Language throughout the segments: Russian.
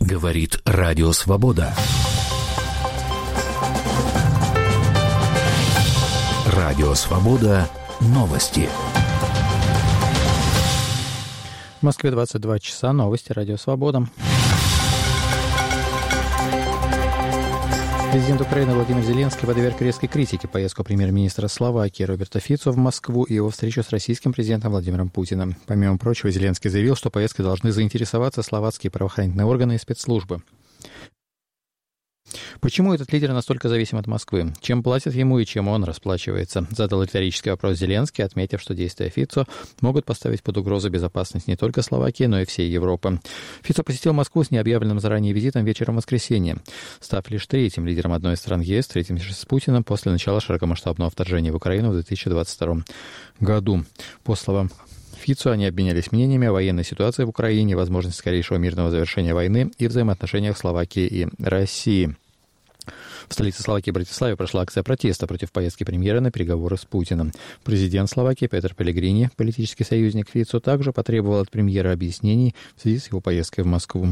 Говорит Радио Свобода. Радио Свобода. Новости. В Москве 22 часа. Новости. Радио Свобода. Президент Украины Владимир Зеленский подверг резкой критике поездку премьер-министра Словакии Роберта Фицо в Москву и его встречу с российским президентом Владимиром Путиным. Помимо прочего, Зеленский заявил, что поездкой должны заинтересоваться словацкие правоохранительные органы и спецслужбы. Почему этот лидер настолько зависим от Москвы? Чем платят ему и чем он расплачивается? Задал риторический вопрос Зеленский, отметив, что действия Фицо могут поставить под угрозу безопасность не только Словакии, но и всей Европы. Фицо посетил Москву с необъявленным заранее визитом вечером в воскресенье, став лишь третьим лидером одной из стран ЕС, встретившись с Путиным после начала широкомасштабного вторжения в Украину в 2022 году. По словам Фицо, они обменялись мнениями о военной ситуации в Украине, возможности скорейшего мирного завершения войны и взаимоотношениях Словакии и России. В столице Словакии Братиславе прошла акция протеста против поездки премьера на переговоры с Путиным. Президент Словакии Петер Пелегрини, политический союзник Фицо, также потребовал от премьера объяснений в связи с его поездкой в Москву.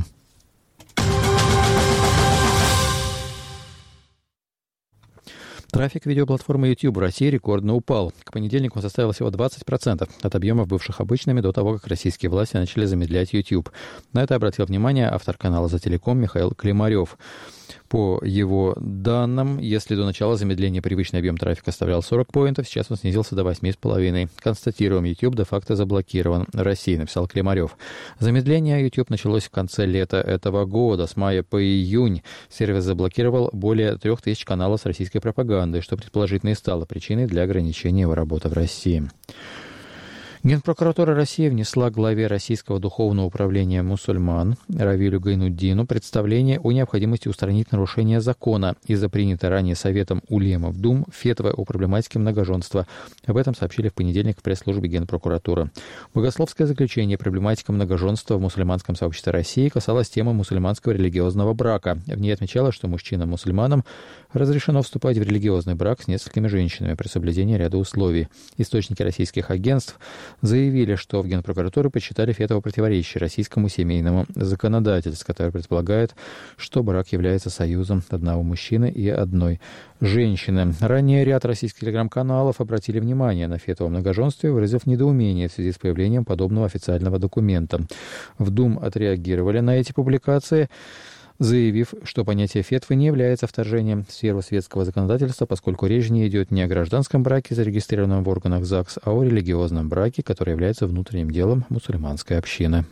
Трафик видеоплатформы YouTube в России рекордно упал. К понедельнику он составил всего 20% от объемов, бывших обычными до того, как российские власти начали замедлять YouTube. На это обратил внимание автор канала «За телеком» Михаил Климарев. По его данным, если до начала замедления привычный объем трафика составлял 40 поинтов, сейчас он снизился до 8,5. Констатируем, YouTube де-факто заблокирован в России, написал Климарев. Замедление YouTube началось в конце лета этого года. С мая по июнь сервис заблокировал более 3000 каналов с российской пропагандой, что предположительно и стало причиной для ограничения его работы в России. Генпрокуратура России внесла главе Российского духовного управления мусульман Равилю Гайнуддину представление о необходимости устранить нарушение закона из-за принятой ранее Советом улемов Дум фетвы о проблематике многоженства. Об этом сообщили в понедельник в пресс-службе Генпрокуратуры. Богословское заключение «Проблематика многоженства в мусульманском сообществе России» касалось темы мусульманского религиозного брака. В ней отмечалось, что мужчинам-мусульманам разрешено вступать в религиозный брак с несколькими женщинами при соблюдении ряда условий. Источники российских агентств заявили, что в Генпрокуратуре посчитали фетву противоречащей российскому семейному законодательству, которое предполагает, что брак является союзом одного мужчины и одной женщины. Ранее ряд российских телеграм-каналов обратили внимание на фетву о многоженстве, выразив недоумение в связи с появлением подобного официального документа. В Дум отреагировали на эти публикации, заявив, что понятие фетвы не является вторжением в сферу светского законодательства, поскольку речь не идет не о гражданском браке, зарегистрированном в органах ЗАГС, а о религиозном браке, который является внутренним делом мусульманской общины.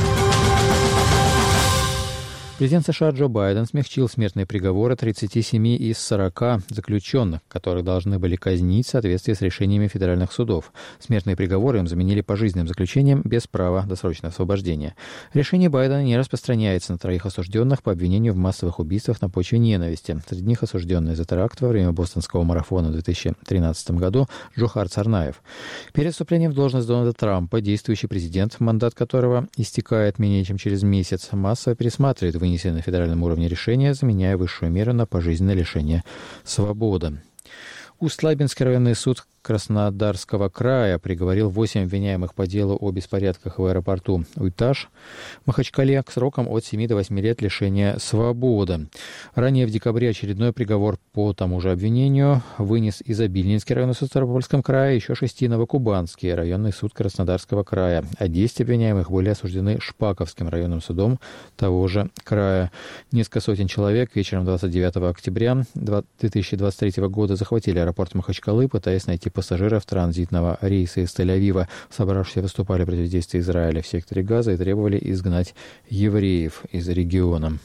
Президент США Джо Байден смягчил смертные приговоры 37 из 40 заключенных, которых должны были казнить в соответствии с решениями федеральных судов. Смертные приговоры им заменили пожизненным заключением без права досрочного освобождения. Решение Байдена не распространяется на 3 осужденных по обвинению в массовых убийствах на почве ненависти. Среди них осужденный за теракт во время бостонского марафона в 2013 году Джохар Царнаев. Перед вступлением в должность Дональда Трампа действующий президент, мандат которого истекает менее чем через месяц, массово пересматривает вынесенные на федеральном уровне решения, заменяя высшую меру на пожизненное лишение свободы. Усть-Лабинский районный суд Краснодарского края приговорил 8 обвиняемых по делу о беспорядках в аэропорту Уйтаж в Махачкале к срокам от 7 до 8 лет лишения свободы. Ранее в декабре очередной приговор по тому же обвинению вынес Изобильнинский районный суд в Ставропольском крае, еще 6 Новокубанский районный суд Краснодарского края, а 10 обвиняемых были осуждены Шпаковским районным судом того же края. Несколько сотен человек вечером 29 октября 2023 года захватили аэропорт Махачкалы, пытаясь найти пассажиров транзитного рейса из Тель-Авива. Собравшиеся выступали против действий Израиля в секторе Газа и требовали изгнать евреев из региона.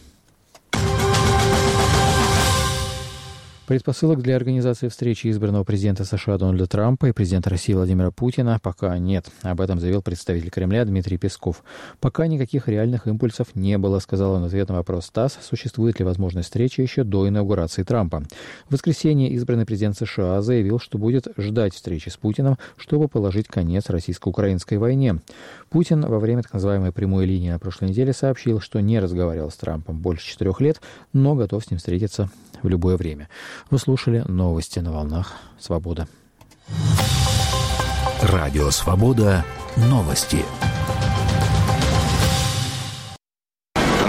Предпосылок для организации встречи избранного президента США Дональда Трампа и президента России Владимира Путина пока нет. Об этом заявил представитель Кремля Дмитрий Песков. Пока никаких реальных импульсов не было, сказал он в ответ на вопрос ТАСС, существует ли возможность встречи еще до инаугурации Трампа. В воскресенье избранный президент США заявил, что будет ждать встречи с Путиным, чтобы положить конец российско-украинской войне. Путин во время так называемой прямой линии на прошлой неделе сообщил, что не разговаривал с Трампом больше 4 лет, но готов с ним встретиться в любое время. Вы слушали новости на волнах «Свобода». Радио «Свобода». Новости.